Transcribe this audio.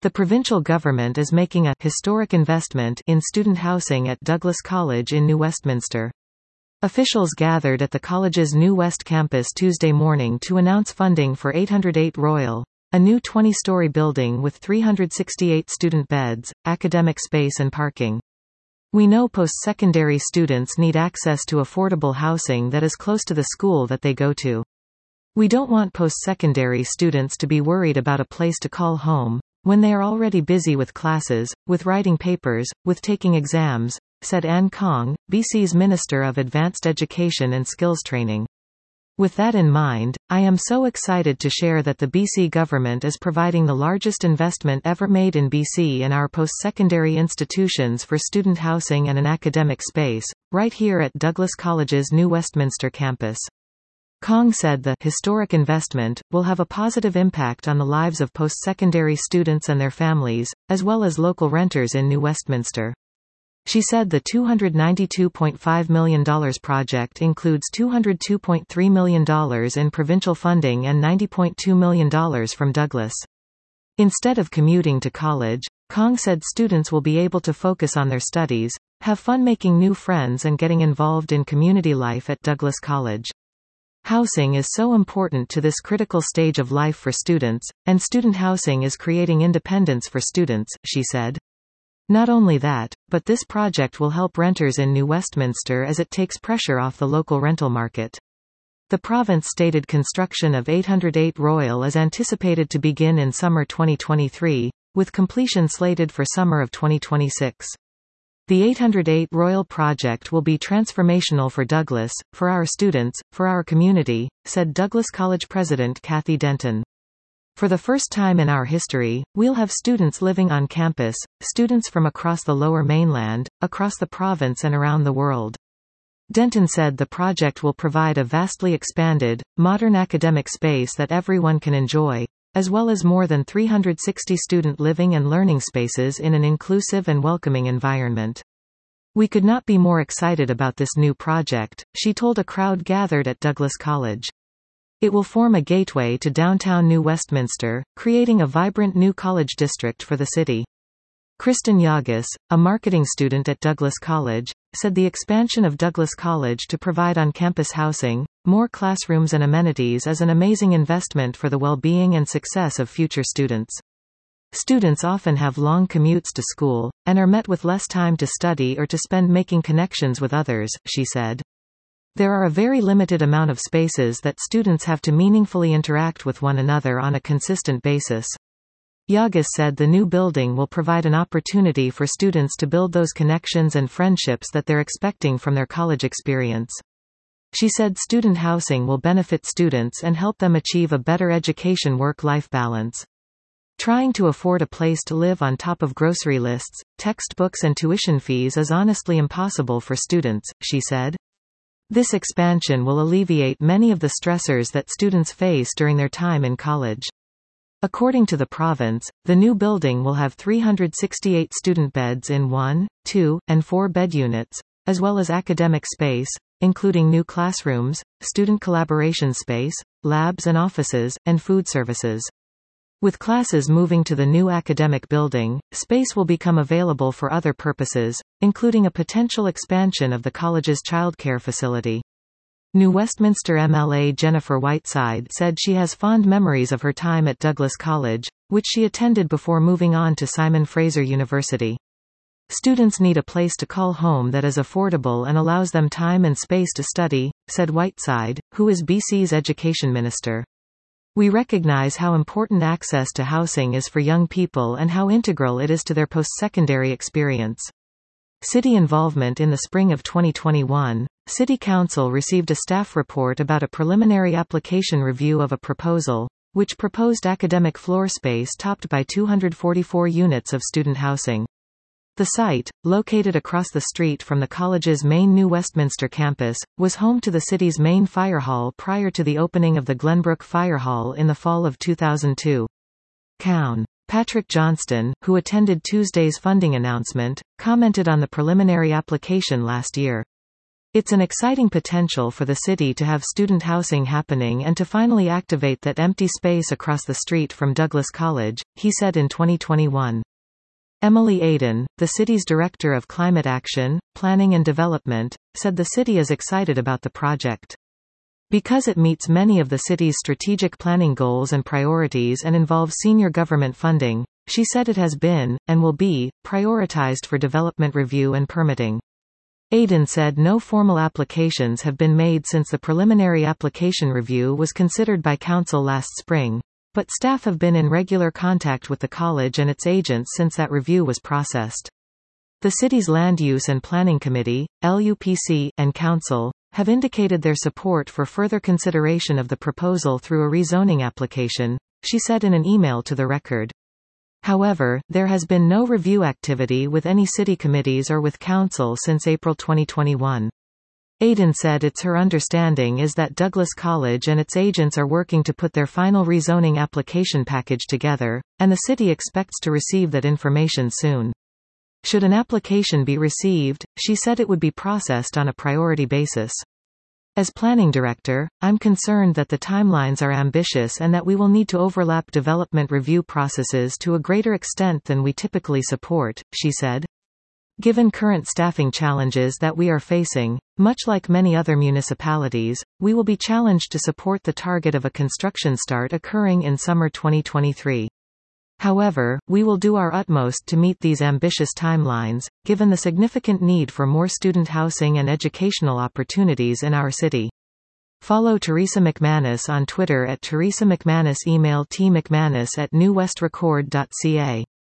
The provincial government is making a historic investment in student housing at Douglas College in New Westminster. Officials gathered at the college's New West campus Tuesday morning to announce funding for 808 Royal, a new 20-story building with 368 student beds, academic space and parking. We know post-secondary students need access to affordable housing that is close to the school that they go to. We don't want post-secondary students to be worried about a place to call home, when they are already busy with classes, with writing papers, with taking exams, said Anne Kong, BC's Minister of Advanced Education and Skills Training. With that in mind, I am so excited to share that the BC government is providing the largest investment ever made in BC in our post-secondary institutions for student housing and an academic space, right here at Douglas College's New Westminster campus. Kong said the historic investment will have a positive impact on the lives of post-secondary students and their families, as well as local renters in New Westminster. She said the $292.5 million project includes $202.3 million in provincial funding and $90.2 million from Douglas. Instead of commuting to college, Kong said students will be able to focus on their studies, have fun making new friends and getting involved in community life at Douglas College. Housing is so important to this critical stage of life for students, and student housing is creating independence for students, she said. Not only that, but this project will help renters in New Westminster as it takes pressure off the local rental market. The province stated construction of 808 Royal is anticipated to begin in summer 2023, with completion slated for summer of 2026. The 808 Royal project will be transformational for Douglas, for our students, for our community, said Douglas College President Kathy Denton. For the first time in our history, we'll have students living on campus, students from across the Lower Mainland, across the province and around the world. Denton said the project will provide a vastly expanded, modern academic space that everyone can enjoy, as well as more than 360 student living and learning spaces in an inclusive and welcoming environment. We could not be more excited about this new project, she told a crowd gathered at Douglas College. It will form a gateway to downtown New Westminster, creating a vibrant new college district for the city. Kristen Yagas, a marketing student at Douglas College, said the expansion of Douglas College to provide on-campus housing, more classrooms and amenities is an amazing investment for the well-being and success of future students. Students often have long commutes to school, and are met with less time to study or to spend making connections with others, she said. There are a very limited amount of spaces that students have to meaningfully interact with one another on a consistent basis. Yagas said the new building will provide an opportunity for students to build those connections and friendships that they're expecting from their college experience. She said student housing will benefit students and help them achieve a better education work-life balance. Trying to afford a place to live on top of grocery lists, textbooks and tuition fees is honestly impossible for students, she said. This expansion will alleviate many of the stressors that students face during their time in college. According to the province, the new building will have 368 student beds in 1, 2, and 4 bed units, as well as academic space, including new classrooms, student collaboration space, labs and offices, and food services. With classes moving to the new academic building, space will become available for other purposes, including a potential expansion of the college's childcare facility. New Westminster MLA Jennifer Whiteside said she has fond memories of her time at Douglas College, which she attended before moving on to Simon Fraser University. Students need a place to call home that is affordable and allows them time and space to study, said Whiteside, who is BC's Education Minister. We recognize how important access to housing is for young people and how integral it is to their post-secondary experience. City involvement. In the spring of 2021, City Council received a staff report about a preliminary application review of a proposal, which proposed academic floor space topped by 244 units of student housing. The site, located across the street from the college's main New Westminster campus, was home to the city's main fire hall prior to the opening of the Glenbrook Fire Hall in the fall of 2002. Coun. Patrick Johnston, who attended Tuesday's funding announcement, commented on the preliminary application last year. It's an exciting potential for the city to have student housing happening and to finally activate that empty space across the street from Douglas College, he said in 2021. Emily Aden, the city's Director of Climate Action, Planning and Development, said the city is excited about the project. Because it meets many of the city's strategic planning goals and priorities and involves senior government funding, she said it has been, and will be, prioritized for development review and permitting. Aden said no formal applications have been made since the preliminary application review was considered by council last spring, but staff have been in regular contact with the college and its agents since that review was processed. The city's Land Use and Planning Committee, LUPC, and Council have indicated their support for further consideration of the proposal through a rezoning application, she said in an email to the Record. However, there has been no review activity with any city committees or with council since April 2021. Aden said it's her understanding is that Douglas College and its agents are working to put their final rezoning application package together, and the city expects to receive that information soon. Should an application be received, she said it would be processed on a priority basis. As planning director, I'm concerned that the timelines are ambitious and that we will need to overlap development review processes to a greater extent than we typically support, she said. Given current staffing challenges that we are facing, much like many other municipalities, we will be challenged to support the target of a construction start occurring in summer 2023. However, we will do our utmost to meet these ambitious timelines, given the significant need for more student housing and educational opportunities in our city. Follow Teresa McManus on Twitter @Teresa McManus. Email tmcmanus@newwestrecord.ca.